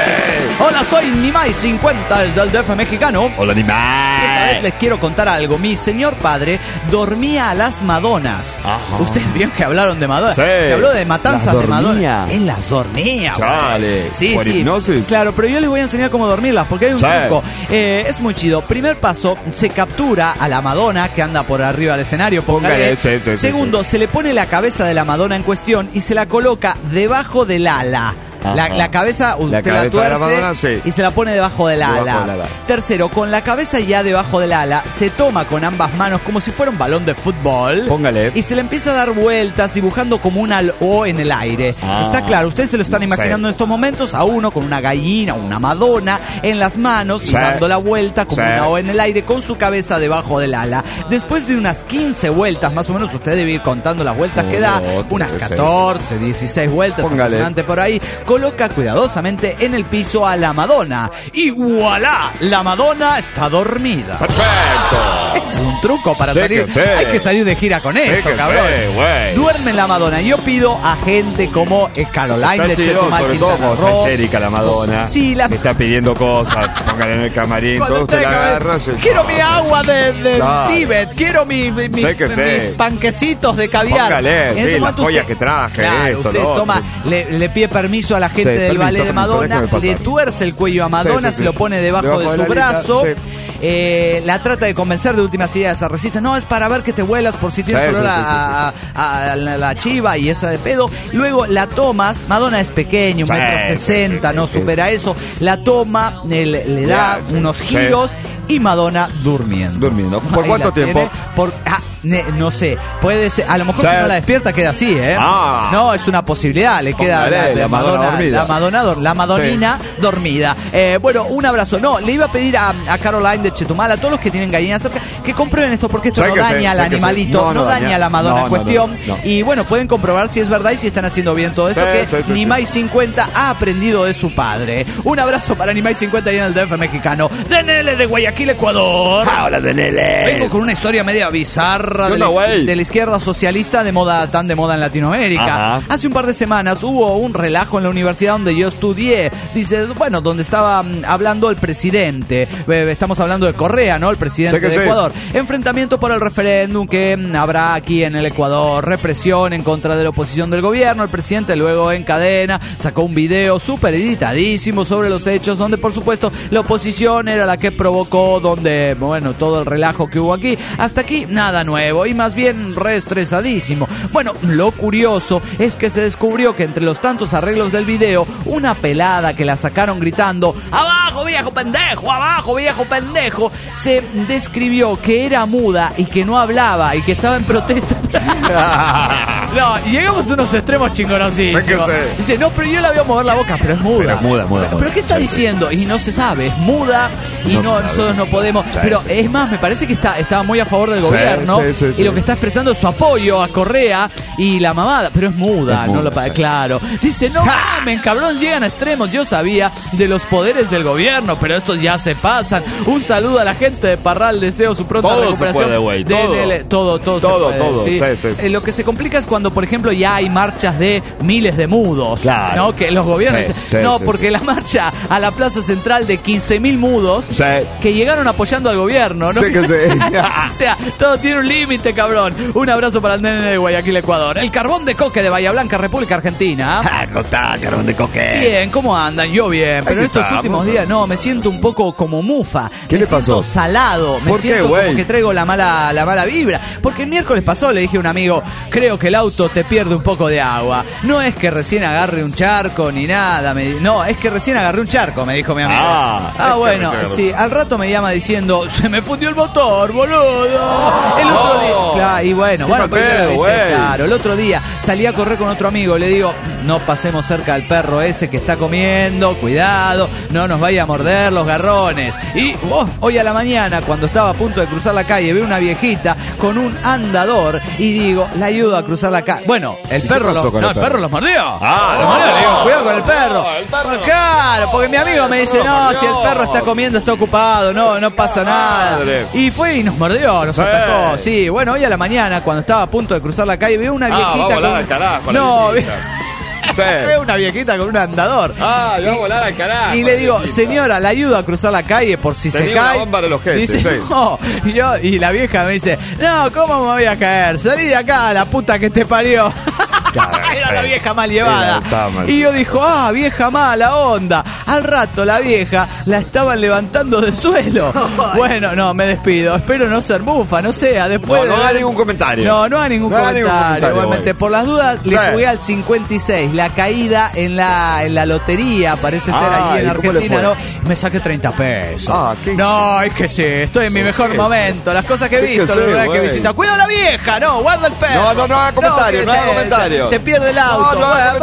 Hola, soy Nimai 50 desde el DF mexicano. Hola, Nimai. Esta vez les quiero contar algo. Mi señor padre dormía a las Madonas. Ajá. Ustedes vieron que hablaron de Madonna. Sí. Se habló de matanzas de Madonna. Él las dormía. Chale. Sí, ¿Por hipnosis? Claro, pero yo les voy a enseñar cómo dormirlas, porque hay un truco. Es muy chido. Primer paso, se captura a la Madonna que anda por arriba del escenario. Póngale. Segundo, se le pone la cabeza de la Madonna en cuestión y se la coloca debajo del ala. La cabeza usted la tuerce Madonna, y se la pone debajo del ala. Tercero, con la cabeza ya debajo del ala, se toma con ambas manos como si fuera un balón de fútbol. Póngale. Y se le empieza a dar vueltas dibujando como una O en el aire. Está claro, ustedes se lo están imaginando en estos momentos a uno con una gallina, una Madonna en las manos y dando la vuelta como una O en el aire con su cabeza debajo del ala. Después de unas 15 vueltas, más o menos, usted debe ir contando las vueltas que da, unas 14, 16 vueltas, aproximadamente por ahí. Coloca cuidadosamente en el piso a la Madonna y ¡voilá! La Madonna está dormida. ¡Perfecto! Es un truco para salir. Hay que salir de gira con eso, cabrón. Duerme la Madonna. Yo pido a gente como Caroline de Chetumal, sobre todo como está histérica la Madonna. Sí, me está pidiendo cosas. Póngale en el camarín. Todo usted la agarra. Quiero mi agua de Tíbet. Quiero mis panquecitos de caviar. Póngale, las joyas que traje. Claro, usted toma, le pide permiso a la gente del ballet de Madonna, le tuerce el cuello a Madonna, se lo pone debajo de su brazo. La trata de convencer, de última si ella se resiste. No, es para ver que te vuelas por si tienes olor a la chiva y esa de pedo. Luego la tomas. Madonna es pequeño, 1,60 m, no supera eso. La toma, le da unos giros y Madonna durmiendo. ¿Por cuánto tiempo? No sé, puede ser, a lo mejor si no la despierta queda así, No, es una posibilidad, le queda la Madonna dormida. La Madonina dormida. Bueno, un abrazo. No, le iba a pedir a Caroline de Chetumal, a todos los que tienen gallinas cerca, que comprueben esto, porque esto no daña al animalito, no daña a la Madonna en cuestión. Y bueno, pueden comprobar si es verdad y si están haciendo bien todo esto, que Nimai 50 ha aprendido de su padre. Un abrazo para Nimai 50 y en el DF mexicano. Denele de Guayaquil, Ecuador. Hola, Denele. Vengo con una historia media bizarra izquierda de la izquierda socialista tan de moda en Latinoamérica. Ajá. Hace un par de semanas hubo un relajo en la universidad donde yo estudié. Dice, bueno, donde estaba hablando el presidente. Estamos hablando de Correa, ¿no? El presidente de Ecuador. Enfrentamiento por el referéndum que habrá aquí en el Ecuador. Represión en contra de la oposición del gobierno. El presidente luego en cadena sacó un video súper editadísimo sobre los hechos, donde por supuesto la oposición era la que provocó, donde, bueno, todo el relajo que hubo aquí. Hasta aquí nada nuevo y más bien reestresadísimo. Bueno, lo curioso es que se descubrió que entre los tantos arreglos del video, una pelada que la sacaron gritando ¡abajo viejo pendejo! ¡Abajo viejo pendejo! Se describió que era muda y que no hablaba y que estaba en protesta. No, llegamos a unos extremos chingonosísimos. Dice, no, pero yo la veo mover la boca, pero es muda. Pero es muda. ¿Pero qué está diciendo? Y no se sabe, es muda y nosotros no podemos. Pero es más, me parece que estaba muy a favor del gobierno y lo que está expresando es su apoyo a Correa y la mamada, pero es muda, claro. Dice, no mamen, cabrón, llegan a extremos. Yo sabía de los poderes del gobierno, pero estos ya se pasan. Un saludo a la gente de Parral, deseo su pronta recuperación. Se puede, güey. Todo se puede. Lo que se complica es cuando, por ejemplo, ya hay marchas de miles de mudos, claro, ¿no? Que los gobiernos porque la marcha a la plaza central de 15.000 mudos que llegaron apoyando al gobierno, ¿no? O sea, todo tiene un límite, cabrón. Un abrazo para el nene de Guayaquil, Ecuador. El carbón de coque de Bahía Blanca, República Argentina. ¿Cómo está, carbón de coque? Bien, ¿cómo andan? Yo bien, pero estos últimos días me siento un poco como mufa. ¿Qué le pasó? Salado. Me siento como que traigo la mala vibra. Porque el miércoles pasó, le dije a un amigo, creo que el auto te pierde un poco de agua. No es que recién agarre un charco ni nada. No, es que recién agarré un charco, me dijo mi amigo. Bueno, sí, al rato me llama diciendo, se me fundió el motor, boludo. El otro día, y bueno, claro, el otro día salí a correr con otro amigo, le digo, no pasemos cerca del perro ese que está comiendo, cuidado, no nos vaya a morder los garrones. Y hoy a la mañana, cuando estaba a punto de cruzar la calle, veo una viejita con un andador y digo, la ayudo a cruzar la calle. Bueno, el perro el perro los mordió. Los mordió, le digo, cuidado con el perro. Claro, porque mi amigo me dice, no, si el perro está comiendo, está ocupado, no pasa nada. Y fue y nos mordió, nos atacó. Sí, bueno, hoy a la mañana, cuando estaba a punto de cruzar la calle, veo una viejita veo una viejita con un andador. Yo voy a volar al carajo. Y le digo, señora, la ayudo a cruzar la calle por si se cae. Bomba de los gentes, dice, no. Y la vieja me dice, no, ¿cómo me voy a caer? Salí de acá, la puta que te parió. Era la vieja mal llevada. Y yo dijo, vieja mala onda. Al rato la vieja la estaban levantando del suelo. Bueno, no, me despido. Espero no ser bufa, no sea. Después no haga ningún comentario. No haga ningún comentario. Igualmente, por las dudas, le jugué al 56. La caída en la lotería, parece ser allí en Argentina, ¿no? Me saqué 30 pesos. No, es que sí, estoy en mi mejor momento. Las cosas que he visto, la verdad que visita. Cuidado la vieja, no, guarda el perro. No haga comentario, Te pierde el auto.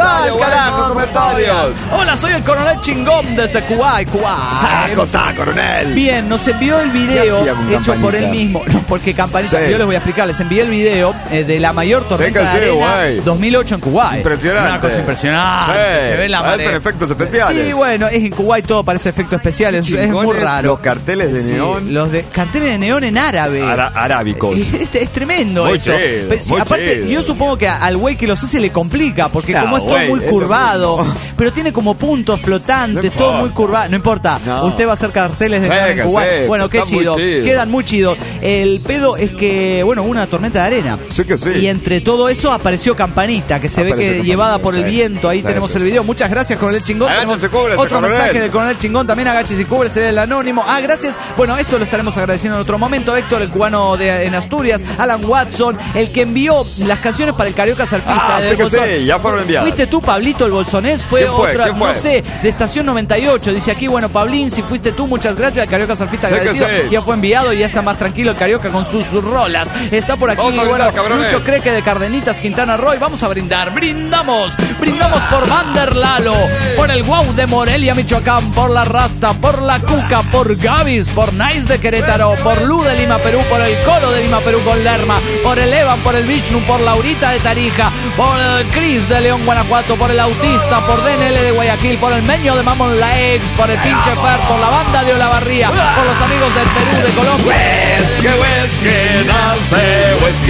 No comentarios. Hola, soy el coronel Chingón desde Kuwait. ¿Cómo está, coronel? Bien, nos envió el video hecho por él mismo. No, porque Campanita, yo les voy a explicar. Les envié el video de la mayor tormenta de arena 2008 en Kuwait. Impresionante. Una cosa impresionante. Se ve la marea. Parecen efectos especiales. Sí, bueno, es en Kuwait todo parece efectos especiales. Es muy raro. Los carteles de neón. Carteles de neón en árabe. Arábicos. Es tremendo muy eso. Aparte, yo supongo que al güey que los hace le complica, porque como es todo muy curvado, pero tiene como puntos flotantes, todo muy curvado. No importa, usted va a hacer carteles de neón en Kuwait. Bueno, qué chido. Quedan muy chidos. El pedo es que, hubo una tormenta de arena. Y entre todo eso apareció Campanita, que se ve que llevada por el viento. Ahí tenemos el video. Muchas gracias, Coronel Chingón. Otro mensaje del Coronel Chingón. También agaches y cúbrese del anónimo. Gracias. Bueno, esto lo estaremos agradeciendo en otro momento. Héctor, el cubano en Asturias. Alan Watson, el que envió las canciones para el Carioca Surfista. Ya fueron enviadas. ¿Fuiste tú, Pablito, el bolsonés? Fue otra, no sé, de Estación 98. Dice aquí, Pablín, si fuiste tú, muchas gracias. El Carioca Surfista agradecido. Ya fue enviado y ya está más tranquilo el Carioca con sus rolas. Está por aquí, Lucho Creque de Cardenitas, Quintana Roo. Vamos a brindar. Brindamos por Vander Lalo, por el Guau de Morelia, Michoacán, por la Rasta, por la Cuca, por Gavis, por Nice de Querétaro, por Lu de Lima, Perú, por el Colo de Lima, Perú con Lerma, por el Evan, por el Vishnu, por Laurita de Tarija, por el Cris de León, Guanajuato, por el Autista, por DNL de Guayaquil, por el Meño de Mamón La Ex, por el Pinche Fer, por la banda de Olavarría, por los amigos del Perú, de Colombia.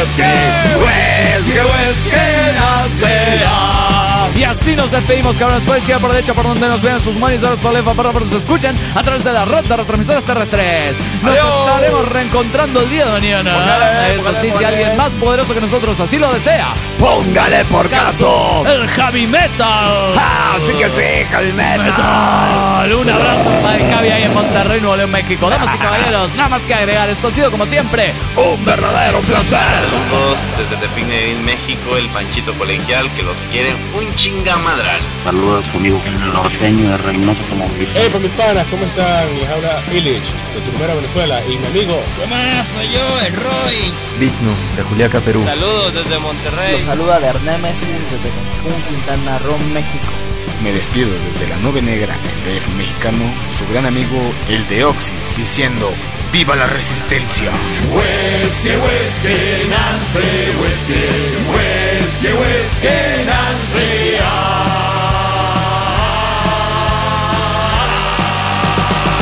Y así nos despedimos, cabrones. Pueden quedar por derecha, por donde nos vean sus monitores, por left, por donde nos escuchen a través de la red de retransmisores terrestres. Nos estaremos reencontrando el día de mañana. Eso sí, si alguien más poderoso que nosotros así lo desea, Póngale por caso. el heavy metal. Así que sí, heavy metal. Un abrazo para el Javi ahí en Monterrey, Nuevo León, México. Damas y caballeros, nada más que agregar. Esto ha sido, como siempre, Un verdadero placer. Saludos desde Tepín, México, el Panchito Colegial, que los quiere un chingamadral. Saludos conmigo, el norteño de Reynoso Automovilista. Hey, pues mis panas, ¿cómo están? Les habla Illich, de Tucumán, Venezuela, y mi amigo... ¿Qué más? Soy yo, el Roy. Vigno, de Juliaca, Perú. Saludos desde Monterrey. Los saluda de Arnemesis desde Cancún, Quintana Roo, México. Me despido desde la Nube Negra, el DF mexicano, su gran amigo, el de Oxys, diciendo... ¡Viva la resistencia! Whisky, whisky, Nancy, whisky, whisky, whisky, Nancy.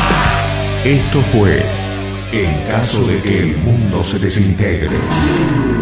Esto fue En caso de que el mundo se desintegre.